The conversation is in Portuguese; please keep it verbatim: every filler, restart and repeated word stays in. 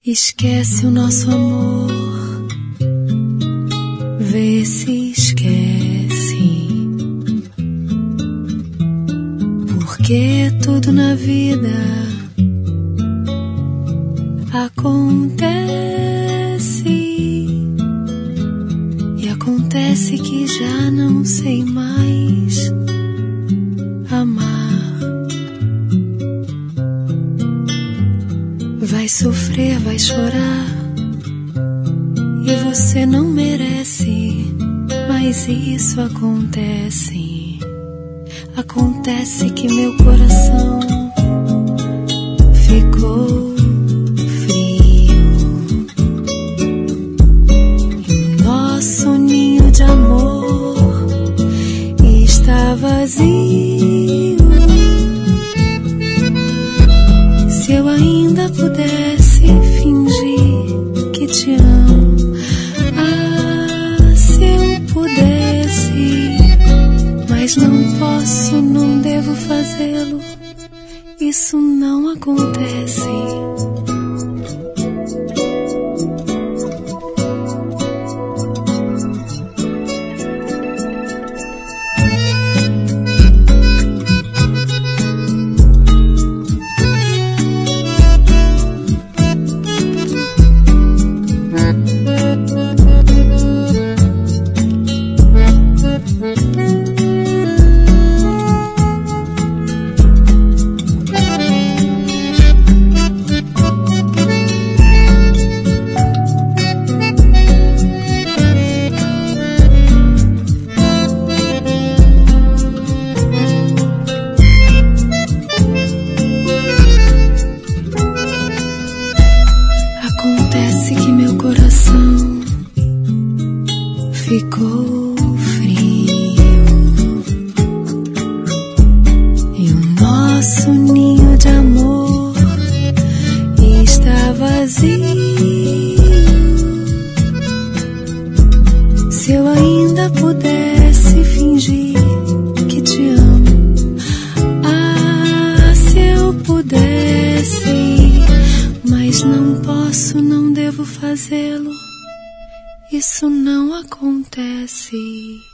Esquece o nosso amor, vê se esquece, porque tudo na vida acontece, e acontece que já não sei mais amar. Vai sofrer, vai chorar, e você não merece, mas isso acontece. Acontece que meu coração ficou frio, e o nosso ninho de amor está vazio. Se eu ainda pudesse fingir que te amo, ah, se eu pudesse, mas não posso, não devo fazê-lo, isso não acontece. Acontece que meu coração ficou frio, e o nosso ninho de amor está vazio. Se eu ainda pudesse fingir que te amo, ah, se eu pudesse, mas não posso, não devo fazê-lo, isso não acontece.